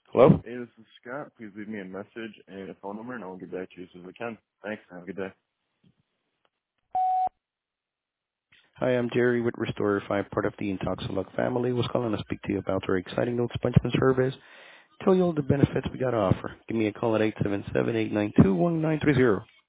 Hello? Hey, this is Scott. Please leave me a message and a phone number, and I'll get back to you as soon as I can. Thanks. Have a good day. Hi, I'm Jerry with Restore 5, part of the Intoxilog family. Was calling to speak to you about our exciting note sponsorship service. Tell you all the benefits we got to offer. Give me a call at 877-892-1930.